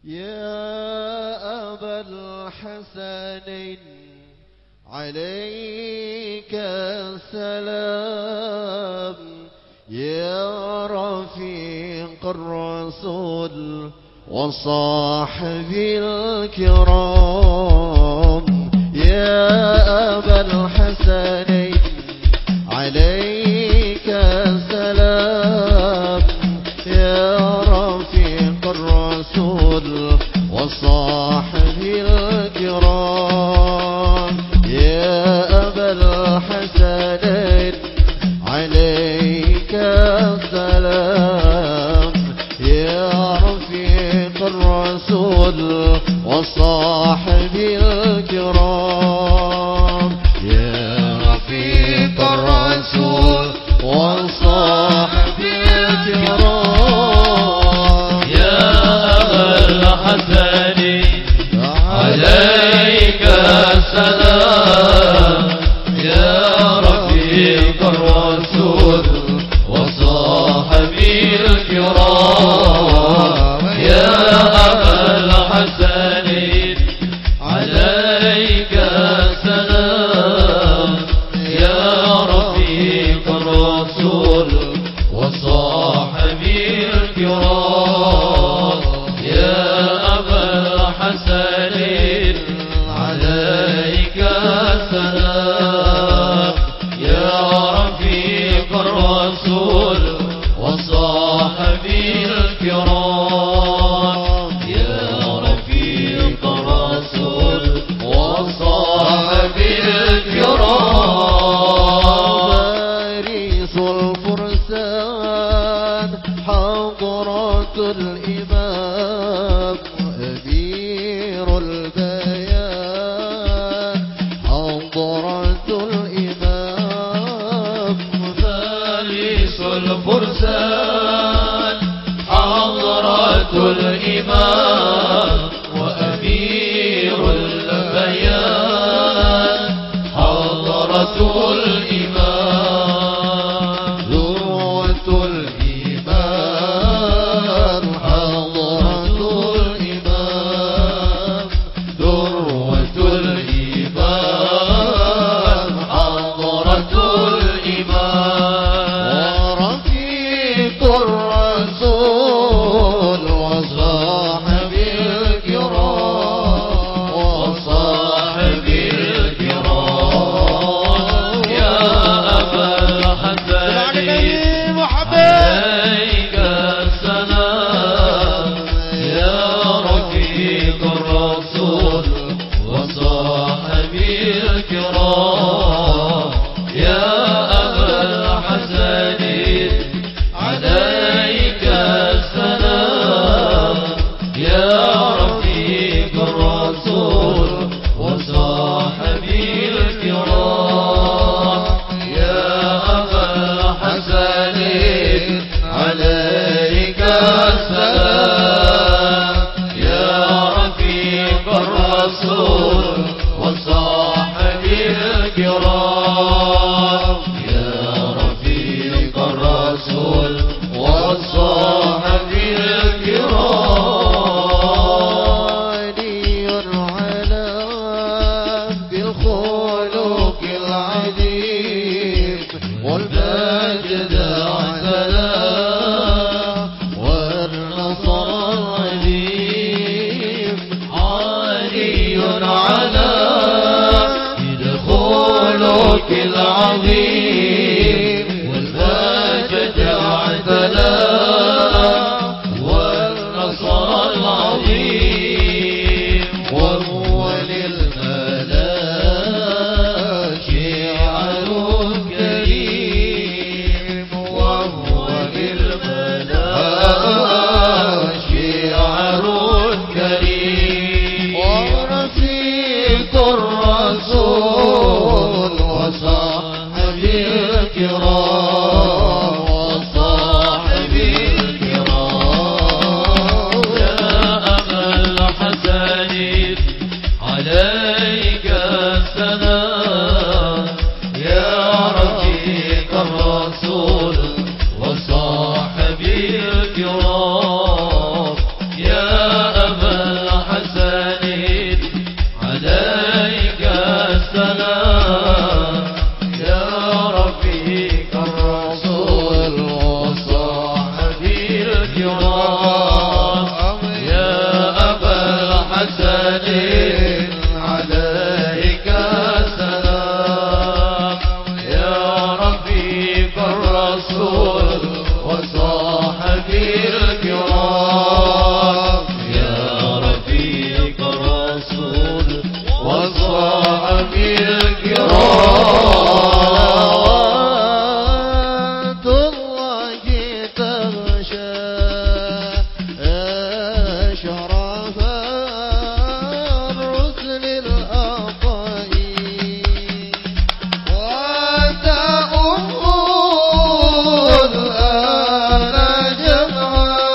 يا أبا الحسنين عليك السلام يا رفيق الرسول وصاحب الكرام يا أبا الحسنين عليك السلام يا رفيق الرسول وصاحب الكرام يا أبا الحسنين عليك السلام يا رفيق الرسول وصاحب الكرام يا رفيق الرسول وصاحب الكرام يا أبا الحسنين عليك السلام يا رفيق الرسول وصاحب الكرام يا أبا الحسنين عليك السلام يا رفيق الرسول وصاحب الكرام يا أبا الحسنين عليك السلام يا رفيق الرسول وصاحب الكرام يا رفيق الرسول وصاحب الكرام فارس الفرسان حضرة الإمام أمير البيان حضرة الإمام فارس الفرسان حضرة الإمام وأمير البيان حضرة الإمام ذروة الإيمان حضرة الإمام ذروة الإيمان حضرة الإمام ورفيق الرسول وصاحب الكرام وصاحب الكرام يا أبا الحسنين عليك السلام يا رفيق الرسول وصاحب الكرام يا أبا الحسنين عليك السلام يا رفيق الرسول وصاحب الكرام يا أبا الحسنين عليك السلام يا رفيق الرسول وصاحب الكرام يا رفيق الرسول وصاحب الكرام علي على بالخلق العظيم والمجد عدلا والنصر العظيم علي على الخلق العظيم والمجد عدلا والنصر العظيم وهو للملاك شعر كريم وهو للملاك شعر كريم ورفيق الرسول وصاحب الكرام وصاحب الكرام يا أبا الحسنين عليك السلام يا رفيق الرسول وصاحب الكرام يا أبا الكرام يا رفيق الرسول والصحب الكرام الله تغشى أشرف الرسل الأطهير وتأم الآن جمعا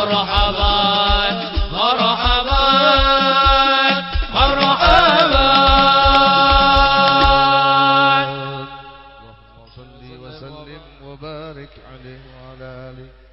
مرحبا